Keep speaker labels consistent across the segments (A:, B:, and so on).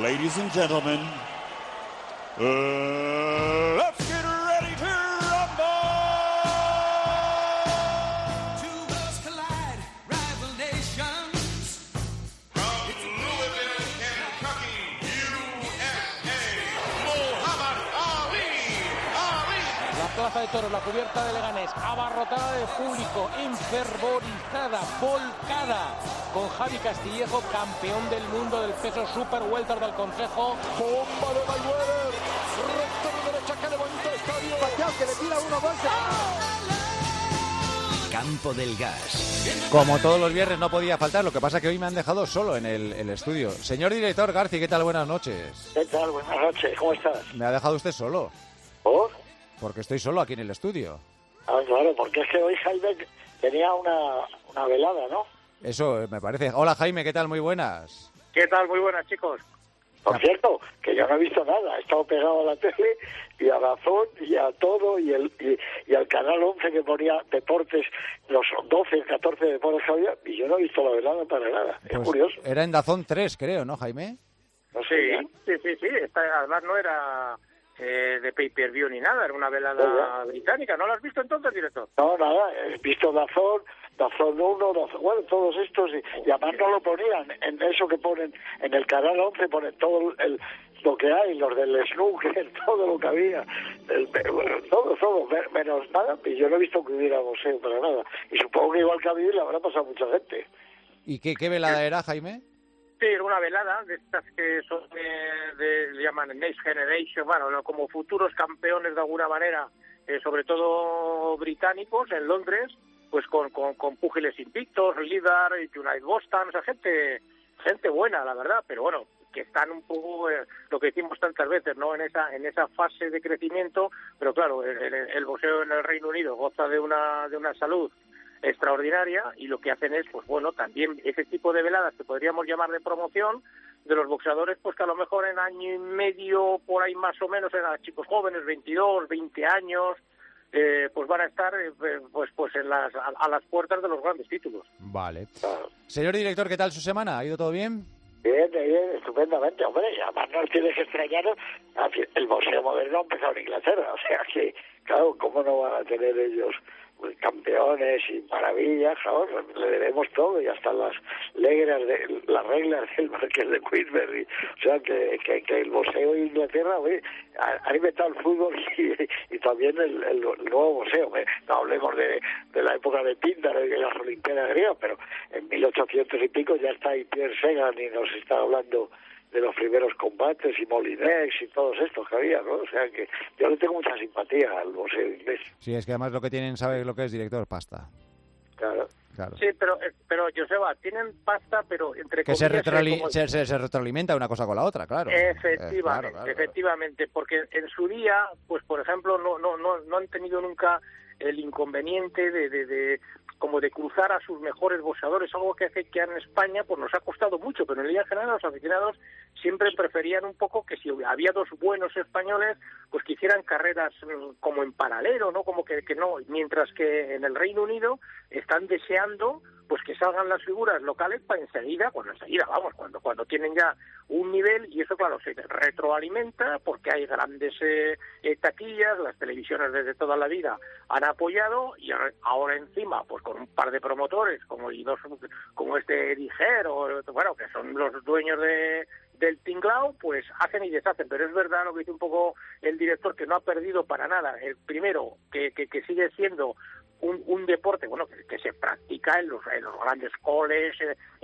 A: Ladies and gentlemen, let's get ready to rumble!
B: Two worlds collide, rival nations.
C: From Louisville, Kentucky, USA, Muhammad Ali.
D: La plaza de toros, la cubierta de Leganés, abarrotada de público, enfervorizada, volcada, con Javi Castillejo, campeón del mundo del peso super welter del Consejo.
E: Bomba de Mayweather, recto de derecha que levanta el estadio, Pacquiao que le tira 1-2.
F: Campo del Gas.
G: Como todos los viernes no podía faltar, lo que pasa que hoy me han dejado solo en el estudio. Señor director Garci, ¿qué tal? Buenas noches.
H: ¿Qué tal? Buenas noches, ¿cómo estás?
G: Me ha dejado usted solo.
H: ¿Por?
G: Porque estoy solo aquí en el estudio.
H: Ah, claro, porque es que hoy Jaime tenía una velada, ¿no?
G: Eso me parece. Hola Jaime, ¿qué tal? Muy buenas.
I: ¿Qué tal? Muy buenas, chicos.
H: Por cierto, que yo no he visto nada, he estado pegado a la tele y a Dazón y a todo y al Canal 11 que ponía deportes, los 12, 14 deportes que había, y yo no he visto la velada para nada. Es
G: Pues
H: curioso.
G: era en Dazón 3, creo, ¿no, Jaime?
H: No sé.
I: Sí. Además no era de pay-per-view ni nada, era una velada británica. ¿No lo has visto entonces, director?
H: No, nada, he visto Dazón 1, bueno, todos estos, y además no lo ponían en eso que ponen en el Canal 11, ponen todo lo que hay, los del snooker, todo lo que había, todo, menos nada, y yo no he visto que hubiera boxeo para nada, y supongo que igual que a mí le habrá pasado mucha gente.
G: ¿Y qué velada era, Jaime?
I: Sí, era una velada de estas que son le llaman Next Generation, bueno, como futuros campeones de alguna manera, sobre todo británicos, en Londres, pues con púgiles invictos, Lidar, United Boston, o sea, gente buena, la verdad, pero bueno, que están un poco, lo que decimos tantas veces, ¿no?, en esa fase de crecimiento, pero claro, el boxeo en el Reino Unido goza de una salud extraordinaria, y lo que hacen es, pues bueno, también ese tipo de veladas que podríamos llamar de promoción de los boxeadores, pues que a lo mejor en año y medio, por ahí más o menos, eran chicos jóvenes, 22, 20 años, pues van a estar pues a las puertas de los grandes títulos.
G: Vale. Señor director, ¿qué tal su semana? ¿Ha ido todo bien?
H: Bien, estupendamente, hombre, y además no tienes que extrañar, el boxeo moderno ha empezado en Inglaterra, o sea que, claro, ¿cómo no van a tener ellos campeones y maravillas? Claro, le debemos todo, y hasta las reglas del Marqués de Queensberry, o sea que el boxeo en Inglaterra, oye, ha inventado el fútbol y también el nuevo boxeo. No hablemos de la época de Píndaro y de las Olimpiadas griegas, pero en 1800 y pico ya está ahí Pierre Sagan y nos está hablando de los primeros combates, y Molinex y todos estos que había, ¿no? O sea que yo le tengo mucha simpatía al boxeo inglés.
G: Sí, es que además lo que tienen, ¿sabe lo que es, director? Pasta.
H: Claro.
I: Sí, pero Joseba, tienen pasta, pero entre
G: que
I: comillas...
G: se retroalimenta una cosa con la otra, claro.
I: Efectivamente, porque en su día, pues por ejemplo, no han tenido nunca el inconveniente de cruzar a sus mejores boxeadores, algo que hace que en España pues nos ha costado mucho, pero en línea general los aficionados siempre preferían un poco que si había dos buenos españoles, pues que hicieran carreras como en paralelo, ¿no? Como que no, mientras que en el Reino Unido están deseando pues que salgan las figuras locales para enseguida, cuando tienen ya un nivel, y eso claro se retroalimenta porque hay grandes taquillas, las televisiones desde toda la vida han apoyado, y ahora encima pues con un par de promotores como este Diger, bueno, que son los dueños del tinglao, pues hacen y deshacen. Pero es verdad lo que dice un poco el director, que no ha perdido para nada. El primero, que sigue siendo un deporte, bueno, que se practica en los grandes coles,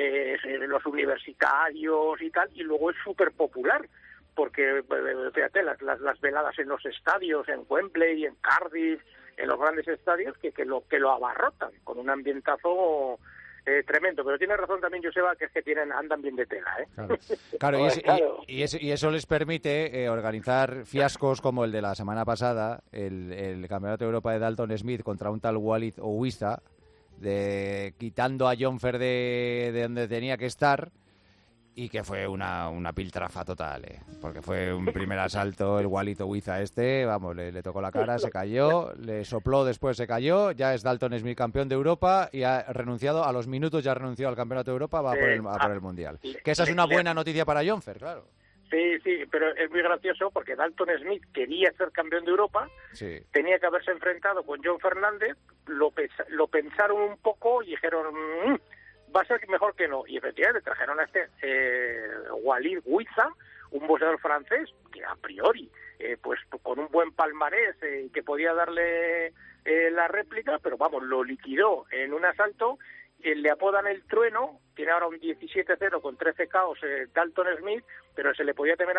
I: en los universitarios y tal, y luego es súper popular, porque fíjate, las veladas en los estadios, en Wembley, en Cardiff, en los grandes estadios, que lo abarrotan con un ambientazo tremendo. Pero tiene razón también Joseba, que es que andan bien de tela, ¿eh?
G: Claro, y eso les permite organizar fiascos como el de la semana pasada, el Campeonato de Europa de Dalton Smith contra un tal Walid Ouiza, quitando a Jonfer de donde tenía que estar, y que fue una piltrafa total, porque fue un primer asalto, el Walid Ouiza le tocó la cara, se cayó, le sopló, después se cayó, ya es Dalton Smith campeón de Europa, y ha renunciado, a los minutos ya renunció al Campeonato de Europa, va por el Mundial. Que esa es una buena noticia para Jonfer, claro.
I: Sí, pero es muy gracioso porque Dalton Smith quería ser campeón de Europa,
G: Sí.
I: tenía que haberse enfrentado con John Fernández, lo pensaron un poco y dijeron, va a ser mejor que no. Y efectivamente trajeron a Walid Huiza, un boxeador francés que a priori, pues con un buen palmarés que podía darle la réplica, pero vamos, lo liquidó en un asalto. Le apodan el trueno, tiene ahora un 17-0 con 13 KOs Dalton Smith, pero se le podía también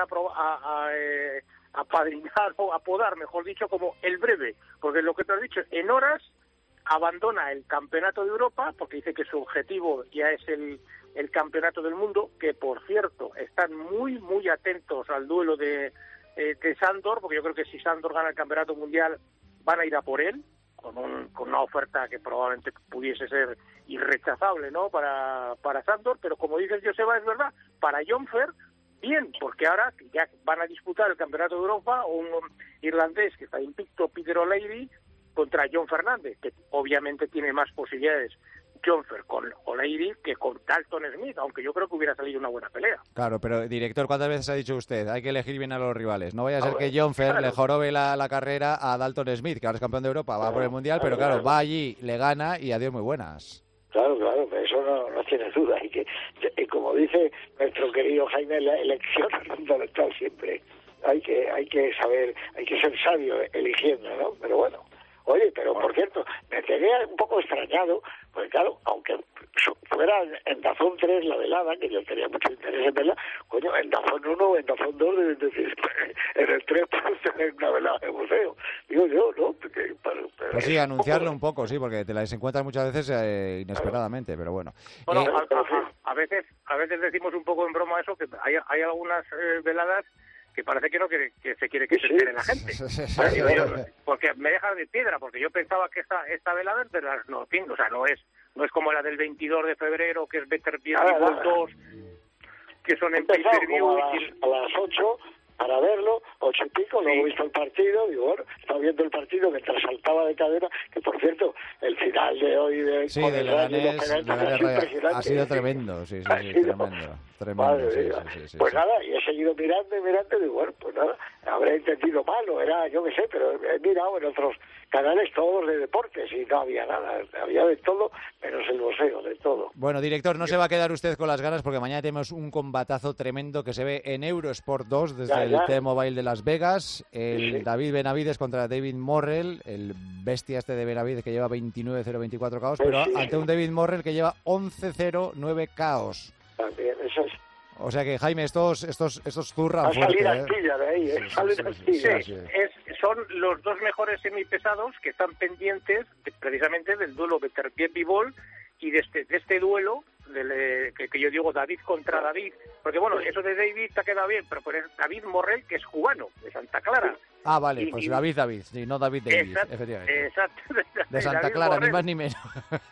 I: apadrinar o apodar, mejor dicho, como el breve, porque lo que te has dicho, en horas abandona el campeonato de Europa, porque dice que su objetivo ya es el campeonato del mundo, que por cierto, están muy, muy atentos al duelo de Sandor, porque yo creo que si Sandor gana el campeonato mundial, van a ir a por él, con una oferta que probablemente pudiese ser irrechazable, ¿no?, para Sandor, pero como dices, Joseba, es verdad, para John Fer, bien, porque ahora ya van a disputar el Campeonato de Europa un irlandés que está invicto, Peter O'Leary, contra John Fernández, que obviamente tiene más posibilidades John Fer con O'Leary que con Dalton Smith, aunque yo creo que hubiera salido una buena pelea.
G: Claro, pero director, ¿cuántas veces ha dicho usted? Hay que elegir bien a los rivales. No vaya a ser que John Fer le jorobe la carrera a Dalton Smith, que ahora es campeón de Europa, va por el Mundial, pero claro, va allí, le gana y adiós muy buenas.
H: Claro, pero eso no tiene duda. Y como dice nuestro querido Jaime, la elección es fundamental siempre. Hay que saber, hay que ser sabio eligiendo, ¿no? Pero bueno. Oye, pero por cierto, me quedé un poco extrañado, porque claro, aunque fuera en Dazón 3 la velada, que yo tenía mucho interés en verla, coño, en Dazón 1 o en Dazón 2, en el 3 puedes tener una velada de museo. Digo yo, ¿no?
G: Pues sí, anunciarlo un poco, sí, porque te las encuentras muchas veces inesperadamente, pero bueno.
I: Bueno, a veces decimos un poco en broma eso, que hay algunas veladas que parece que no que se quiere que se entere la gente. Porque me deja de piedra, porque yo pensaba que esta velada es de las o sea, no es como la del 22 de febrero, que es Better Beauty 2, que son en pay-per-view.
H: A las 8 para verlo, 8 y pico, luego he visto el partido, digo, bueno, estaba viendo el partido mientras saltaba de cadera, que por cierto, el final de hoy de
G: Leganés ha sido tremendo, sí, tremendo, sí.
H: Pues nada, y he seguido mirando, y digo, bueno, pues nada, habré entendido mal, o era, yo qué sé, pero he mirado en otros canales todos de deportes y no había nada, había de todo, menos el boxeo, de todo.
G: Bueno, director, no se va a quedar usted con las ganas porque mañana tenemos un combatazo tremendo que se ve en Eurosport 2 desde el T-Mobile de Las Vegas, David Benavides contra David Morrell, el bestia de Benavides que lleva 29-0-24 KOs, pero ante un David Morrell que lleva 11-0-9 KOs.
H: También, eso es.
G: O sea que, Jaime, estos zurran fuerte.
H: Salir astilla de ahí, salir astilla.
I: Son los dos mejores semipesados que están pendientes precisamente del duelo Beterbiev-Bivol y de este duelo que yo digo David contra David, porque bueno, eso de David te ha quedado bien, pero es David Morrell, que es cubano, de Santa Clara.
G: Ah, vale, pues David, sí, no David Davis, efectivamente.
I: Exacto.
G: De Santa
I: David
G: Clara,
I: Morrell.
G: ni más ni menos.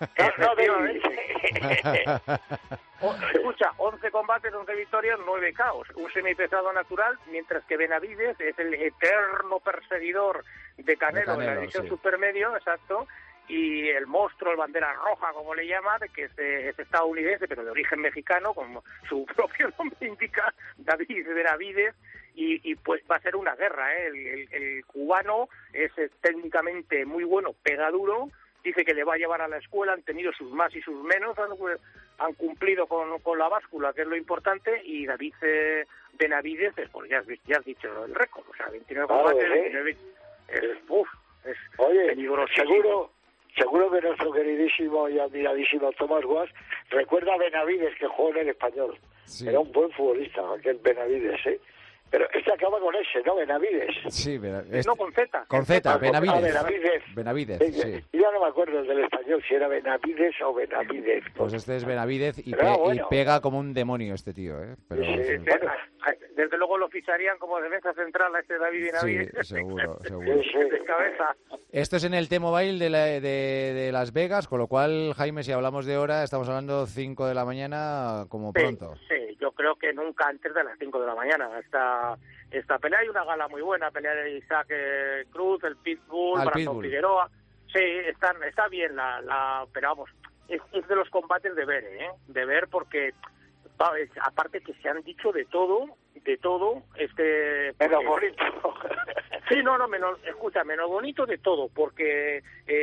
I: Escucha, 11 combates, 11 victorias, 9 KOs, un semipesado natural, mientras que Benavides es el eterno perseguidor de Canelo en la división supermedio, exacto, y el monstruo, el bandera roja, como le llaman, que es estadounidense, pero de origen mexicano, como su propio nombre indica, David Benavides, y pues va a ser una guerra, ¿eh? El cubano es técnicamente muy bueno, pega duro, dice que le va a llevar a la escuela, han tenido sus más y sus menos, han cumplido con la báscula, que es lo importante, y David Benavides, pues ya has dicho el récord, o sea, 29 combates, 29, es peligroso.
H: Seguro que nuestro queridísimo y admiradísimo Thomas Guas recuerda a Benavides, que jugó en el Español. Sí. Era un buen futbolista, aquel Benavides, ¿eh? Pero este acaba con S, ¿no? Benavides.
G: Sí,
I: no, con Z.
G: Con Z, Benavides.
H: Benavides.
G: Sí.
H: Ya no me acuerdo del español si era Benavides o Benavides.
G: Pues este es Benavides y pega como un demonio este tío, ¿eh? Pero,
I: desde luego lo ficharían como defensa central a este David Benavides.
G: Sí, seguro.
I: De cabeza.
G: Esto es en el T-Mobile de Las Vegas, con lo cual, Jaime, si hablamos de hora, estamos hablando 5 de la mañana como pronto.
I: Sí, yo creo que nunca antes de las 5 de la mañana. Esta pelea hay una gala muy buena, pelea de Isaac Cruz, el Pitbull, Brandon Figueroa. Sí, está bien pero vamos, es de los combates de ver, porque aparte que se han dicho de todo, de todo,
H: menos bonito.
I: Sí, no, menos bonito de todo, porque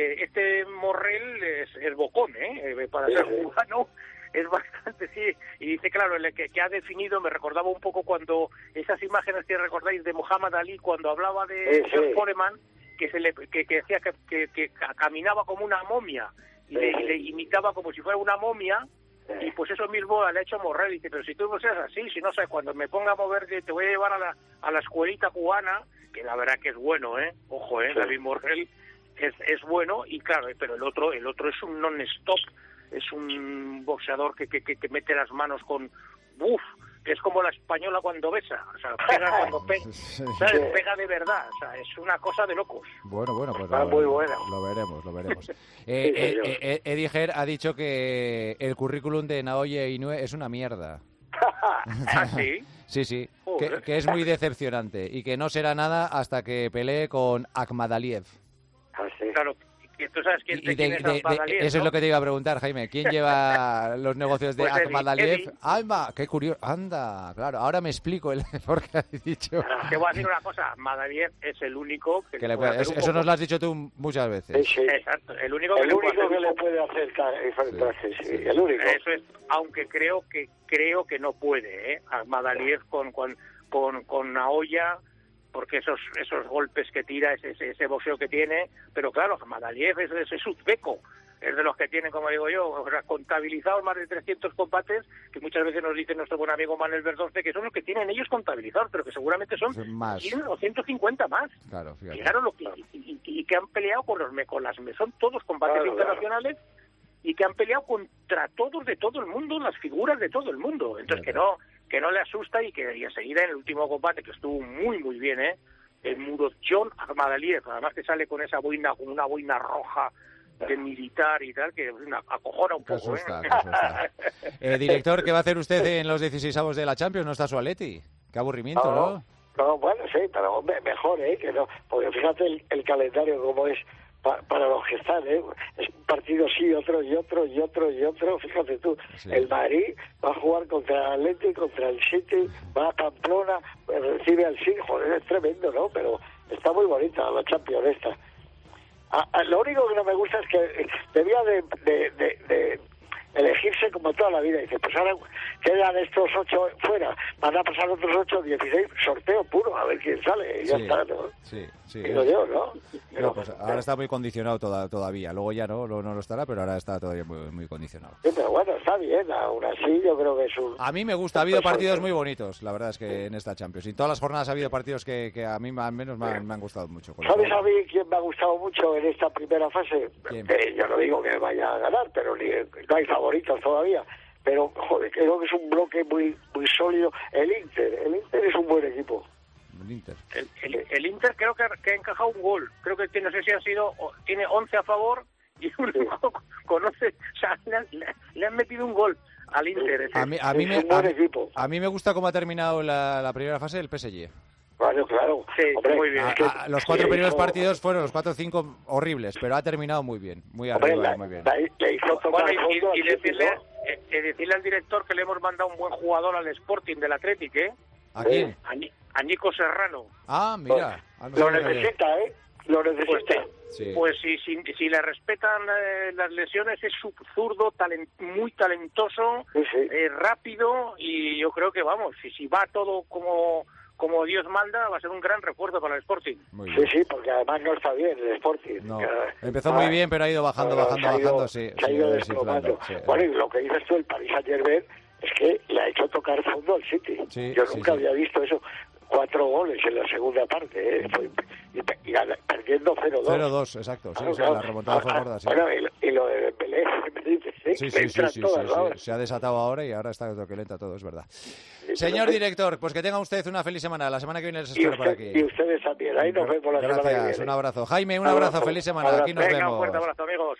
I: Morrell es bocón, para ser cubano. Es bastante, sí, y dice, claro, el que ha definido, me recordaba un poco cuando esas imágenes que recordáis de Muhammad Ali, cuando hablaba de George Foreman, que decía que caminaba como una momia, y le imitaba como si fuera una momia, y pues eso mismo le ha hecho Morrell. Dice, pero si tú no seas así, si no sé, cuando me ponga a mover, te voy a llevar a la escuelita cubana, que la verdad que es bueno, ojo, David Morrell es bueno, y claro, pero el otro es un non-stop. Es un boxeador que mete las manos con... que es como la española cuando besa. O sea, pega cuando pega. ¿Sabes? Pega de verdad. O sea, es una cosa de locos.
G: Bueno, pues
H: muy bueno.
G: Lo veremos. Eddie Hearn ha dicho que el currículum de Naoya Inoue es una mierda.
I: ¿Ah, sí?
G: Sí. Que es muy decepcionante y que no será nada hasta que pelee con Akhmadaliev.
H: Ah, sí.
I: Claro. ¿Tú sabes quién es Akhmadaliev?
G: Eso es lo que te iba a preguntar, Jaime. ¿Quién lleva los negocios de
I: pues
G: Akhmadaliev? ¡Anda! ¡Qué curioso! ¡Anda! Claro, ahora me explico por qué has dicho.
I: Te voy a decir una cosa. Akhmadaliev es el único que le puede hacer
G: eso nos lo has dicho tú muchas veces.
H: Sí.
I: Exacto. El único que
H: le puede hacer sí. El único.
I: Eso es, aunque creo que no puede, Akhmadaliev con Naoya, porque esos golpes que tira, ese boxeo que tiene, pero claro, Akhmadaliev es uzbeco, es de los que tienen, como digo yo, o sea, contabilizados más de 300 combates, que muchas veces nos dice nuestro buen amigo Manuel Verdonce, que son los que tienen ellos contabilizados, pero que seguramente son
G: más.
I: 100 o 150 más.
G: Claro, fíjate.
I: Claro, y que han peleado son todos combates internacionales, y que han peleado contra todos de todo el mundo, las figuras de todo el mundo. Entonces, que no le asusta, y enseguida en el último combate, que estuvo muy, muy bien, el Murodjon Akhmadaliev, además que sale con una boina roja de militar y tal, que acojona un poco.
G: Asusta. Director, ¿qué va a hacer usted en los 16avos de la Champions? ¿No está su Atleti? Qué aburrimiento, ¿no?
H: No, bueno, sí, pero mejor, que no, porque fíjate el calendario como es para los que están, es un partido sí, otro y otro, fíjate tú, sí. El Madrid va a jugar contra el Atlético, contra el City, va a Pamplona, recibe al City, joder, es tremendo, ¿no? Pero está muy bonita la Champions esta. Lo único que no me gusta es que debía de elegirse como toda la vida. Dice, pues ahora quedan estos 8 fuera, van a pasar otros 8, 16, sorteo puro, a ver quién sale, y ya está, ¿no?
G: Sí.
H: Digo yo, ¿no?
G: No, pues ahora está muy condicionado todavía, luego ya no lo estará, pero ahora está todavía muy, muy condicionado.
H: Sí, pero bueno, está bien, aún así yo creo que es un...
G: A mí me gusta, ha habido partidos muy bonitos, la verdad es que en esta Champions, y todas las jornadas ha habido partidos que a mí al menos me han gustado mucho.
H: ¿Sabes a mí quién me ha gustado mucho en esta primera fase? Yo no digo que vaya a ganar, pero no hay favoritos todavía, pero joder, creo que es un bloque muy muy sólido. El Inter es un buen equipo.
I: El Inter creo que ha encajado un gol, creo que no sé si tiene 11 a favor y uno con 11, o sea, le han metido un gol al Inter.
G: A mí me gusta cómo ha terminado la primera fase del PSG.
H: Claro.
I: Sí, hombre, muy bien.
G: Los 4 primeros partidos fueron los 4 o 5 horribles, pero ha terminado muy bien, muy arriba, muy bien.
I: Y decirle al director que le hemos mandado un buen jugador al Sporting del Athletic,
G: ¿A quién?
I: A Nico Serrano.
G: Ah, mira.
H: Lo necesita, Lo necesita.
I: Pues si le respetan las lesiones, es zurdo, muy talentoso, rápido, y yo creo que, vamos, si va todo como Dios manda, va a ser un gran refuerzo para el Sporting.
H: Sí, porque además no está bien el Sporting.
G: No. Empezó muy bien, pero ha ido bajando, sí.
H: Se ha ido desplomando. Sí. Bueno, y lo que dices tú, el Paris Saint-Germain, es que le ha hecho tocar fondo al City. Yo nunca había visto eso. 4 goles en la segunda parte, y perdiendo 0-2.
G: 0-2, exacto. La remontada fue gorda, sí.
H: Bueno, y lo de Dembélé, me dices,
G: Sí. Se ha desatado ahora y ahora está lo que lenta todo, es verdad. Señor director, pues que tenga usted una feliz semana. La semana que viene les espero por aquí.
H: Y ustedes también. Ahí nos vemos la semana que viene.
G: Un abrazo. Jaime, un abrazo. Feliz semana. Aquí nos vemos.
I: Un fuerte abrazo, amigos.